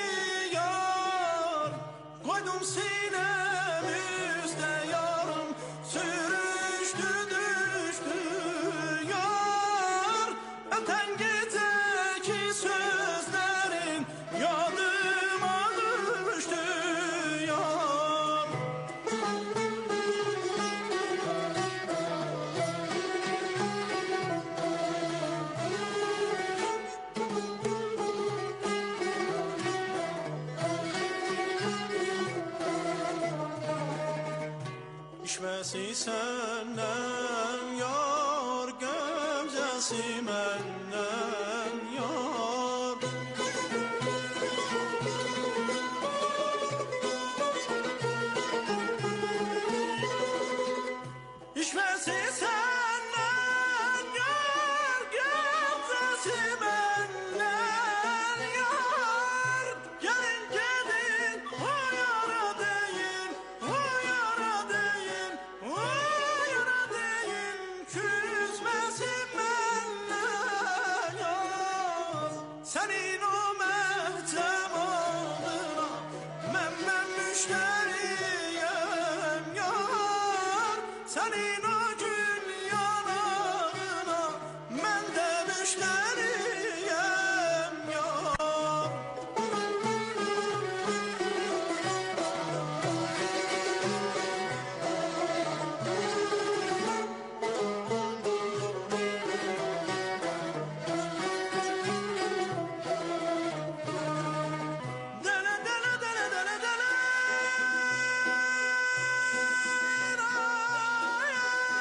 yar Qoydum sinəm üstə yarım sürüşdü düşdü yar Ötən gecəki sözlərin yadıma düşdü yar İşməsi səndən yar Gömzəsi məndən yar İşməsi səndən yar Gömzəsi məndən yar Gəlin gedin o yara deyin o yara deyin o yara deyin Küsməsin məndən yar Sənin o məhcəmalına mən mən müştəriyəm yar Sənin o gül yanağına mən də müştəriyəm yar Dələ dələ dələ dələ dələ Ay, ay.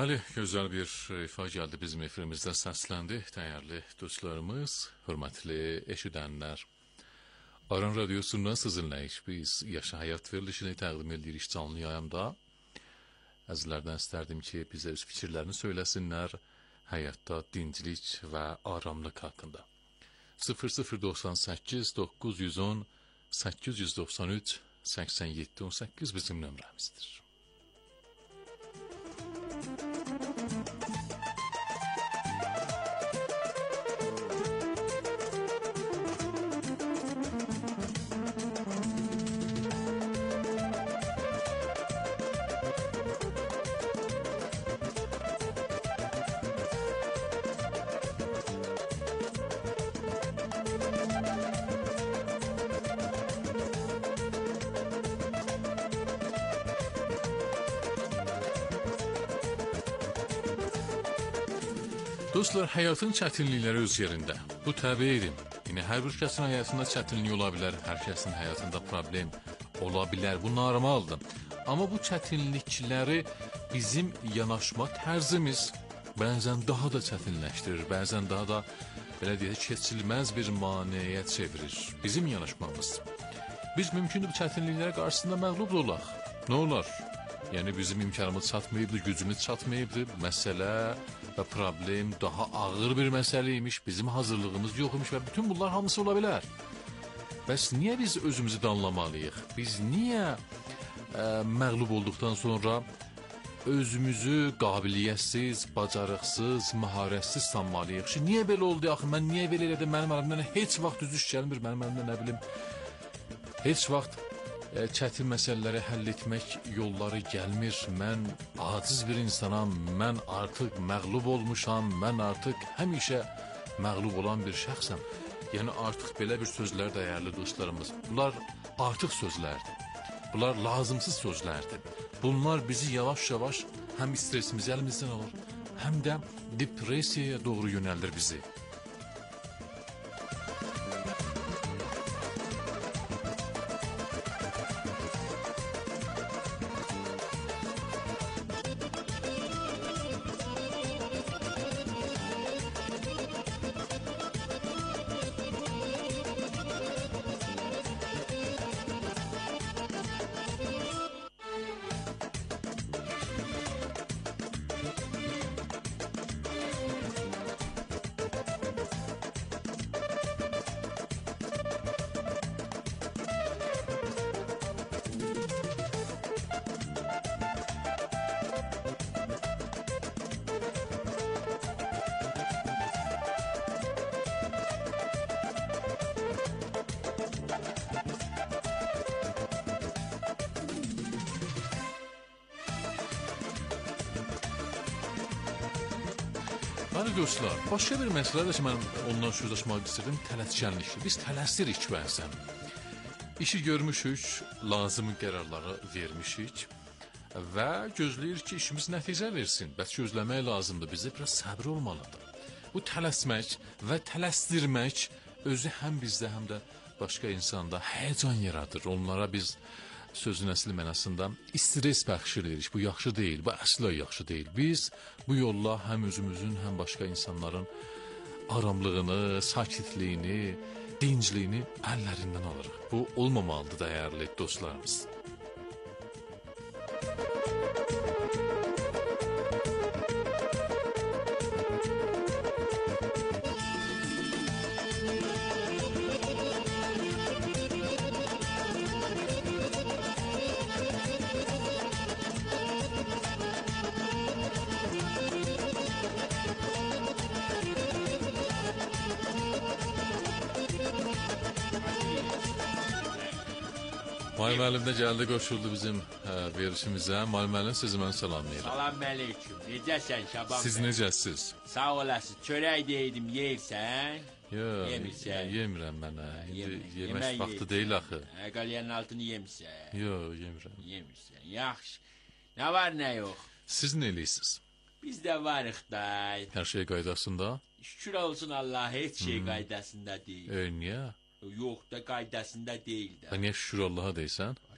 Bəli, gözəl bir ifa gəldi bizim efirimizdə səsləndi. Dəyərli dostlarımız, hörmətli eşidənlər. Aran Radyosu'ndan sizinləyik. Biz Yaşa Həyat verilişini təqdim edirik canlı yayımda. Əzizlərdən istərdim ki, bizə öz fikirlərini söyləsinlər həyatda dinclik və aramlıq haqqında. sıfır sıfır doxsan səkkiz doqquz yüz on səkkiz yüz doxsan üç səksən yeddi on səkkiz bizim nömrəmizdir. Dostlar, həyatın çətinlikləri öz yerində. Bu təbiidir. Yəni, hər bir kəsin həyatında çətinlik ola bilər, hər kəsin həyatında problem ola bilər. Bu normaldır. Amma bu çətinlikləri bizim yanaşma tərzimiz bəzən daha da çətinləşdirir, bəzən daha da, belə deyək, keçilməz bir maneəyə çevirir. Bizim yanaşmamız. Biz mümkündür bu çətinliklərə qarşısında məğlub olaq. Nə olar? Yəni, bizim imkanımız çatmayıbdır, gücümüz çatmayıbdır. Məsələ və problem daha ağır bir məsələ imiş, bizim hazırlığımız yox imiş və bütün bunlar hamısı ola bilər. Bəs niyə biz özümüzü danlamalıyıq? Biz niyə ə, məğlub olduqdan sonra özümüzü qabiliyyətsiz, bacarıqsız, məharətsiz sanmalıyıq? Ki, niyə belə oldu axı? Mən niyə belə elədim? Mənim əlimdən heç vaxt düz iş gəlmir, mənim əlimdən nə bilim, heç vaxt ə, çətin məsələləri həll etmək yolları gəlmir. Mən aciz bir insanam, mən artıq məğlub olmuşam, mən artıq həmişə məğlub olan bir şəxsəm. Yəni artıq belə bir sözlər, dəyərli dostlarımız, bunlar artıq sözlərdir. Bunlar lazımsız sözlərdir. Bunlar bizi yavaş-yavaş həm stresimizi əlimizdən alır, həm də depressiyaya doğru yönəldir bizi. Bəli dostlar, başqa bir məsələ də ki, mən ondan sözləşmək istədim, tələskənlikdir. Biz tələsirik bəzən. İşi görmüşük, lazımi qərarları vermişik və gözləyirik ki, işimiz nəticə versin. Bəs gözləmək lazımdır, bizdə biraz səbir olmalıdır. Bu tələsmək və tələsdirmək özü həm bizdə, həm də başqa insanda həyəcan yaradır. Onlara biz sözün əsli mənasında stres bəxş edirik. Bu yaxşı deyil, bu əsla yaxşı deyil. Biz bu yolla həm özümüzün, həm başqa insanların aramlığını, sakitliyini, dincliyini əllərindən alırıq. Bu olmamalıdır, dəyərli dostlarımız. Mal müəllim də gəldi, qoşuldu bizim ə, verilişimizə. Mal müəllim sizi mən salamlayıram. Salam əleyküm. Necəsən Şaban? Siz necəsiz? Sağ olasın. Çörək deydim, yeyirsən? Yox, yemirsən. Yemirəm mənə. İndi yemək Yemək vaxtı yeyirsən. deyil axı. Qalyanın altını yemirsən. Yox, yemirəm. Yemirsən. Yaxşı. Nə var, nə yox? Siz nə eləyirsiniz? Biz də varıq da. Hər şey qaydasında? Şükür olsun Allah, heç şey Hmm. qaydasında deyil. E, niyə? Yox da qaydasında deyil də. Niyə şükür Allaha deysən?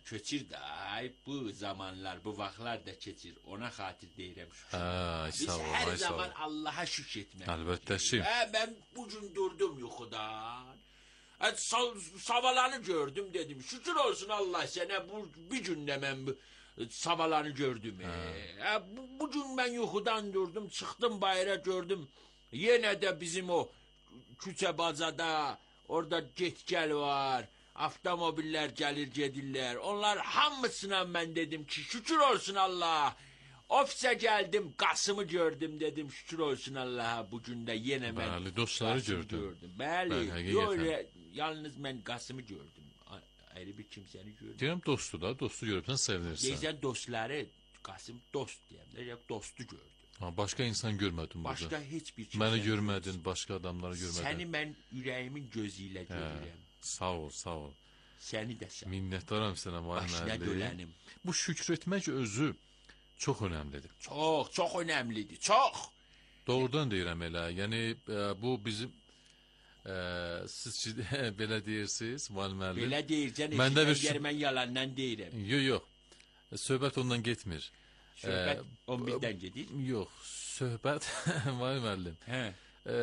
keçir də, ay, bu zamanlar, bu vaxtlar da keçir. Ona xatir deyirəm şükür. Ay, Biz sağ ol, hər ay, sağ ol. zaman Allaha şükür etmək. Əlbəttə ki. Hə, mən bu gün durdum yuxudan. Hə, savalanı gördüm dedim. Şükür olsun Allah sənə bu bir gündə mən bu savalanı gördüm. Hə, bu, bu gün mən yuxudan durdum, çıxdım bayıra gördüm. Yenə də bizim o küçə bazada orada get-gəl var. Avtomobillər gəlir gedirlər. Onlar hamısına mən dedim ki şükür olsun Allah. Ofisə gəldim, Qasımı gördüm dedim şükür olsun Allah'a. Bu gün də yenə mən Bəli, dostları gördüm. gördüm. Bəli, Bəli, yox, həqiqətən. yalnız mən Qasımı gördüm. Ayrı bir kimsəni gördüm. Deyirəm dostu da, dostu görübsən sevinirsən. Deyirsən dostları, Qasım dost deyəm də, dostu gördüm. Ha, başqa insan görmədin burada. Başqa heç bir kimsə. Məni görmədin, başqa adamları görmədin. Səni mən ürəyimin gözü ilə görürəm. Sağ ol, sağ ol. Səni də sağ ol. Minnətdaram sənə müəllim. Başına dönənim. Bu şükür etmək özü çox önəmlidir. Çox, çox önəmlidir, çox. Doğrudan deyirəm elə. Yəni e, bu bizim e, siz belə deyirsiniz, müəllim. Belə deyirsən, Məndə bir yer mən yalandan deyirəm. Yox, yox. Söhbət ondan getmir. Söhbət on birdən gedir? Yox, söhbət müəllim. Hə. E,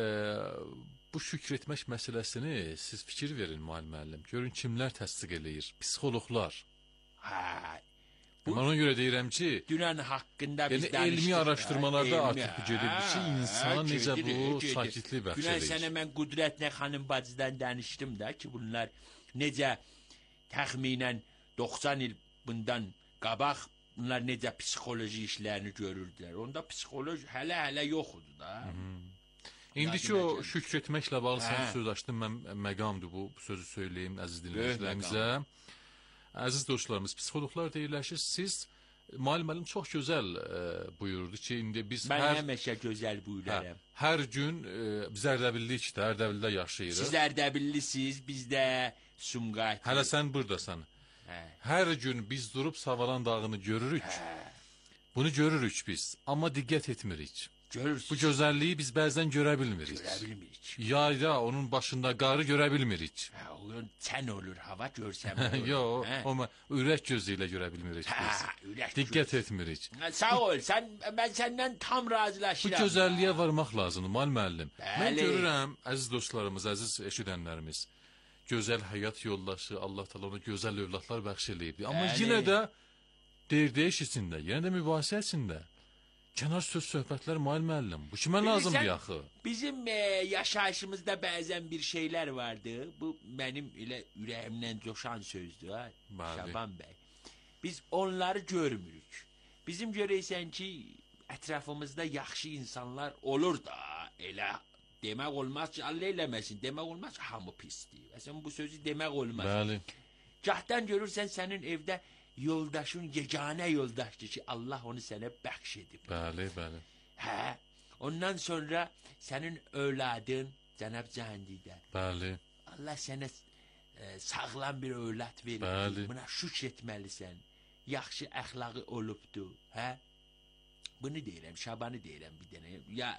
bu şükür etmək məsələsini siz fikir verin müəllim. Görün kimlər təsdiq eləyir? Psixoloqlar. Hə. Bu, mən ona görə deyirəm ki, dünən haqqında biz yəni danışdıq. elmi araşdırmalarda elmi, artıq bu gedir ki, insana necə gedir, bu gedir. sakitlik bəxş Dünən edir. sənə mən Qudrətlə xanım bacıdan danışdım da ki, bunlar necə təxminən doxsan il bundan qabaq bunlar necə psixoloji işlərini görürdülər. Onda psixoloji hələ-hələ yox idi da. Hı -hı. İndiki o şükür etməklə bağlı sən söz açdın, mən məqamdır bu sözü söyləyim əziz dinləyicilərimizə. Əziz dostlarımız, psixoloqlar deyirlər ki, siz müəllim çox gözəl e, buyurdu ki, indi biz mən hər həmişə gözəl buyururam. Hə, hər gün e, biz Ərdəbillik də, Ərdəbildə yaşayırıq. Siz Ərdəbillisiniz, biz də Sumqayıt. Hələ sən burdasan. Hə. Hər gün biz durub Savalan dağını görürük. Hə. Bunu görürük biz, amma diqqət etmirik. Görürsünüz. Bu gözəlliyi biz bəzən görə bilmirik. Görə bilmirik. Yayda onun başında qarı görə bilmirik. Hə, o çən olur, hava görsəm olur. Yox, amma ürək gözü ilə görə bilmirik biz. Hə, ürək diqqət etmirik. Hə, sağ ol, sən, mən səndən tam razılaşıram. Bu gözəlliyə varmaq lazımdır, müəllim. Bəli. Mən görürəm, əziz dostlarımız, əziz eşidənlərimiz, gözəl həyat yoldaşı, Allah təala ona gözəl övladlar bəxş eləyibdi. Amma Bəli. yenə də deyir-deyiş içində, yenə də mübahisə içində. Kənar söz söhbətlər müəllim. Bu kimə lazımdır axı? Bizim e, yaşayışımızda bəzən bir şeylər vardı. Bu mənim elə ürəyimdən coşan sözdür, ha? Şaban bəy. Biz onları görmürük. Bizim görəysən ki, ətrafımızda yaxşı insanlar olur da, elə demək olmaz ki, Allah eləməsin, demək olmaz ki, hamı pisdir. Əsən bu sözü demək olmaz. Bəli. Gahdan görürsən sənin evdə yoldaşın yeganə yoldaşdır ki, Allah onu sənə bəxş edib. Bəli, bəli. Hə, ondan sonra sənin övladın Cənab Cəhandidə. Bəli. Allah sənə e, sağlam bir övlad verib. Bəli. Buna şükr etməlisən. Yaxşı əxlaqı olubdu, hə? Bunu deyirəm, Şabanı deyirəm bir dənə. Ya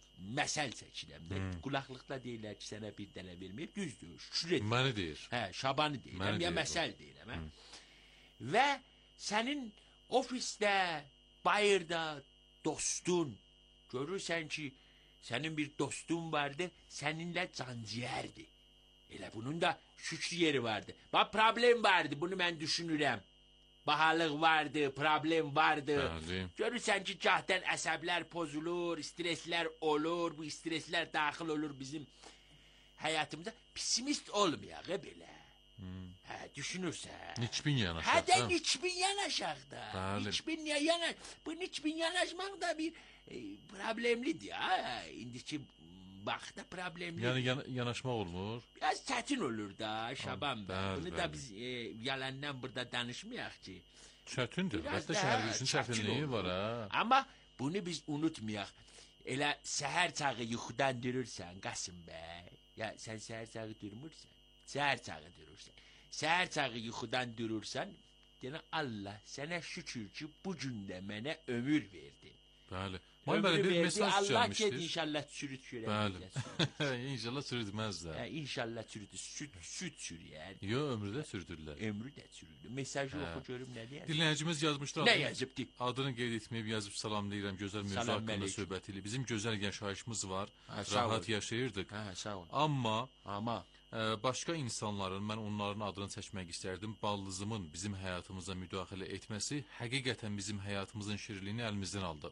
məsəl çəkirəm də. Hmm. Qulaqlıqda deyirlər ki, sənə bir dənə verməyib, düzdür, şükür et. Məni deyir. Hə, Şabanı deyirəm, Məni ya deyir, məsəl deyirəm, hə? Hmm. Və sənin ofisdə, bayırda dostun, görürsən ki, sənin bir dostun vardı, səninlə canciyərdi. Elə bunun da şükür yeri vardı. Bax, problem vardı, bunu mən düşünürəm. Bahalıq vardı, problem vardı. Bəli. Görürsən ki, gahdən əsəblər pozulur, streslər olur, bu streslər daxil olur bizim həyatımıza. Pesimist olmayaq, belə. Hmm. Hə, düşünürsən. Niçbin yanaşaq. Hə də niçbin yanaşaq da. Bəli. Niçbin yanaş. Bu niçbin yanaşmaq da bir e, problemlidir ha. İndiki vaxtda problemlidir. Yəni yan yanaşmaq olmur. Biraz çətin olur da Şaban bəy. Bəli, Bunu bəli. da biz e, yalandan burada danışmayaq ki. Çətindir. Biraz Əlbəttə da, şəhərgüzün çətin çətinliyi olur. var ha. Amma bunu biz unutmayaq. Elə səhər çağı yuxudan durursan Qasım bəy. Ya sən səhər çağı durmursan. Səhər çağı durursan. Səhər çağı yuxudan durursan, deyən Allah sənə şükür ki, bu gün də mənə ömür verdin. Bəli. Mal böyle Ömrü bir verdi, mesaj Allah gelmiştir. ged inşallah sürüt şöyle. Bəli. İnşallah sürdürmezler. Ha, inşallah sürüdü. Süt, süt sürüyer. Yo, ömrü de sürdürürler. Ömrü de sürüldü. Mesajı Hə. oku görüm ne diye. Dinləyicimiz yazmışlar. Ne yazıbdı? Adını qeyd etməyib yazıb salamlayıram. Gözəl mövzu Salam haqqında aleyküm. söhbət ilə. Bizim gözəl yaşayışımız var. Ha, sağ ol. Rahat yaşayırdıq. Ha, sağ ol. Amma Amma e, başqa insanların, mən onların adını seçmək istərdim. Baldızımın bizim həyatımıza müdaxilə etməsi həqiqətən bizim həyatımızın şirinliyini əlimizdən aldı.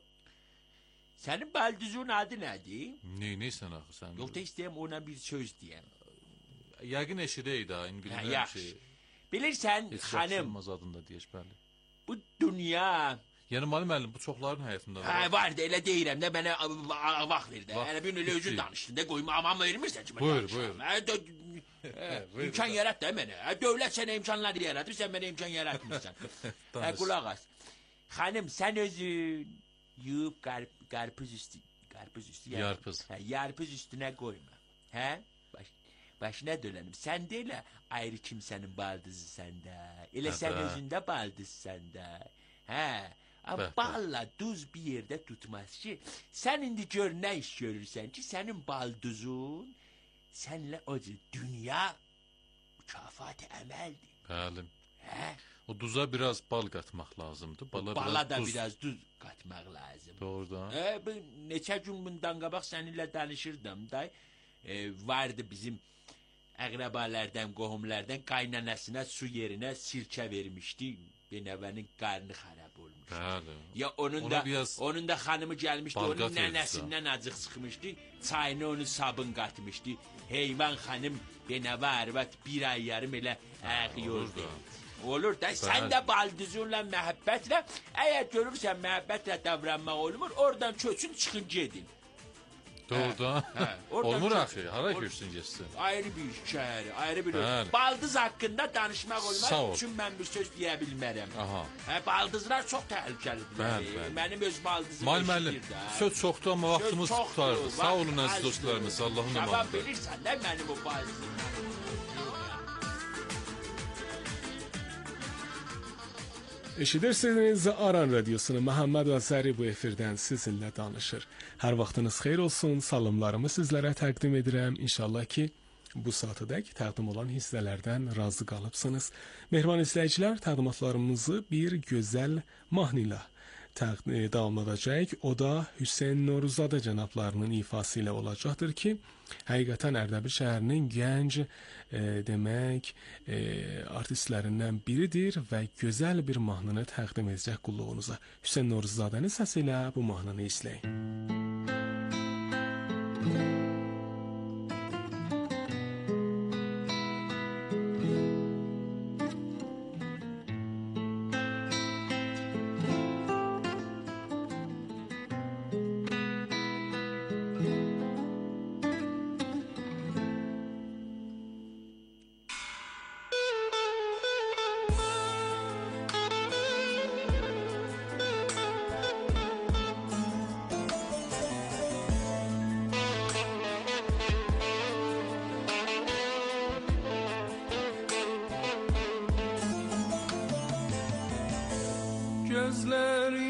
senin baldızın adı nedir? Ne, neysən axı sən? Yok da istəyəm ona bir söz diyeyim. Yəqin eşidək da, indi Ha, bilmirəm yaxşı. ki. Bilirsən Heç xanım, yaxşılmaz adında deyək, bəli. bu dünya Yəni Mali müəllim bu çoxların həyatında var. ha, vardı elə deyirəm də mənə a- a- vaxt ver də. Vaxt Elə bir elə özün bitti. danışdın da qoyma aman vermirsən ki mən Buyur, danışam. buyur. Ha, dö- Hə, Buyur, imkan buyur. yarat da mənə. Ha, dövlət sənə imkanlar yaratır, sən mənə imkan yaratmırsan. ha, Danış. qulaq as. Xanım sən özün yuyub qarp, qarpız üstü, qarpız üstü. yəni- Yarpız. Ha, yarpız üstünə qoyma. Hə? Baş, başına dönəlim. Sən də elə ayrı kimsənin baldızı səndə. Elə Hə, sən bə. özündə baldız səndə. Hə? Amma Bəh, bəh. balla duz bir yerdə tutmaz ki. Sən indi gör nə iş görürsən ki, sənin balduzun sənlə o cür dünya mükafatı əməldir. Bəli. Hə? O duza biraz bal qatmaq lazımdır. Bala, Bala da duz. biraz duz qatmaq lazım. Doğrudan. E, bu neçə gün bundan qabaq səninlə danışırdım da. E, vardı bizim əqrəbalərdən, qohumlardan qaynanasına su yerinə sirkə vermişdi. Benəvənin qarnı xarab olmuş. Bəli. Ya onun Ona da biraz onun da xanımı gəlmişdi, bal onun qat verdi nənəsindən acıq sıxmışdı. Çayına onu sabun qatmışdı. Heyvan xanım benəvə arvad bir ay yarım elə ağıyordu. Olur da sən Bəli. də baldızınla məhəbbətlə, əgər görürsən məhəbbətlə davranmaq olmur, oradan köçün çıxın gedin. Doğrudan. Hə, oradan Olmur köçün. axı. Hara Ol- köçsün getsin. Ayrı bir şəhər, ayrı bir Bəli. baldız haqqında danışmaq Sağ ol. olmaz üçün mən bir söz deyə bilmərəm. Aha. Hə, baldızlar çox təhlükəlidir. Bəli, bəli. Mənim öz baldızım Mal müəllim, eşidir də. söz çoxdur amma Söz vaxtımız çoxdur, qurtardı. Sağ olun vaxt əziz azdır. dostlarımız. Allahın Tamam amanıdır. bilirsən də mənim o baldızım. Eşidirsiniz Aran Radyosunu. Məhəmməd Vəzəri bu efirdən sizinlə danışır. Hər vaxtınız xeyir olsun. Salamlarımı sizlərə təqdim edirəm. İnşallah ki, bu saatədək təqdim olan hissələrdən razı qalıbsınız. Mehriban izləyicilər, təqdimatlarımızı bir gözəl mahnı ilə təqdim davam edəcək. O da Hüseyn Noruzadə cənablarının ifası ilə olacaqdır ki, həqiqətən Ərdəbil şəhərinin gənc e, demək e, artistlərindən biridir və gözəl bir mahnını təqdim edəcək qulluğunuza. Hüseyn Noruzadənin səsi ilə bu mahnını izləyin. Gözleri